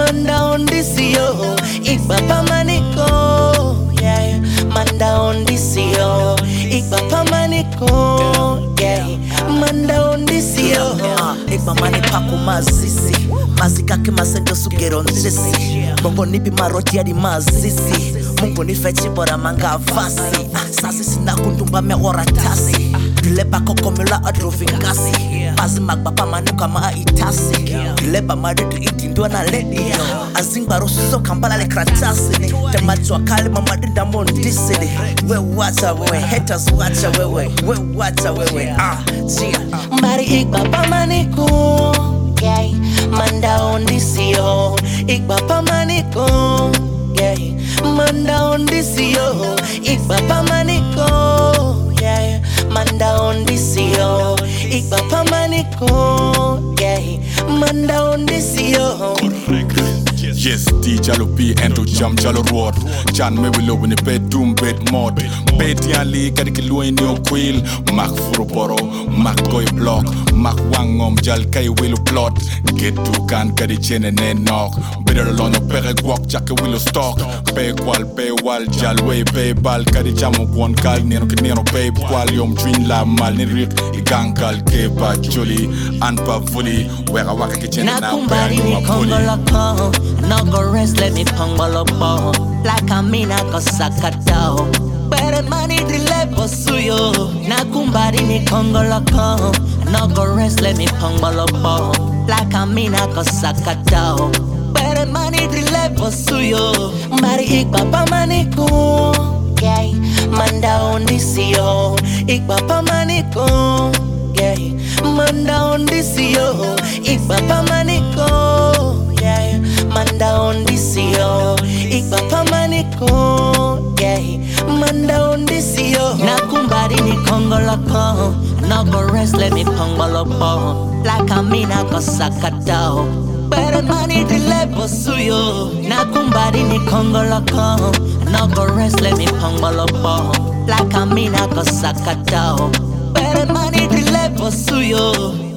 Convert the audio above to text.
manda on this yo, Igbapa maniko, yeah. Manda on this yo, Igbapa maniko, yeah. Manda on this yo, Igba mani pako mazisi, mazika ke masendo sugero njesi, bongo nipi maroti yadi mazisi, mungu ni fechi bora manga vasi, sasi sina kundumba me ora tasi. Dileba koko mela adrovingasi Pazi magbapa manuka maa itasi Dileba maridu itindua na lady Azingba rosuzo kambala le kratasi Temachwa kali mamadinda mondisi We wacha wewe, haters wacha wewe We wacha wewe, chia Mbari Igbapa maniko yeah. Manda on this yo Igbapa maniko yeah. Manda on this yo Igbapa maniko yeah. Manda on this yo, Igbapa maniko, yeah. Manda on this yo. Yes, D Jalo B and to jam Jalo road. Jan me will open the bedroom bed mod. Bed yali kadikilo in your quill. Mac furuporo, Mac goy block, Mac wangom jal kay will plot. Get to can kadi chen and then knock. Better alone no pere guak jack will stock. Pay wal jal way pay bal kadi jamu one kal nero pay qual yom twin la mal ni rik igankal ke pa joli and pa fully where I waka kitchen now. No go rest, let me pongolo po. Like I mean I go sakatao. Pero money dile suyo. Nakumbari ni kongolo ko. No go rest, let me pongolo po. Like I mean I go sakatao. Pero money dile suyo. Mbari Igbapa maniko. Yeah, manda on this yo. Igbapa maniko. Yeah, manda on this yo. Igbapa maniko. Yeah, manda on this yo, Igbapa maniko, yeah. Manda on this yo. Nakumbari ni kongolo ko. No go rest, let me pongolo po. Like I mean I go sakatao. Pero money dile suyo. Nakumbari ni kongolo ko. No go rest, let me pongolo po. Like I mean I go sakatao. Pero money dile suyo.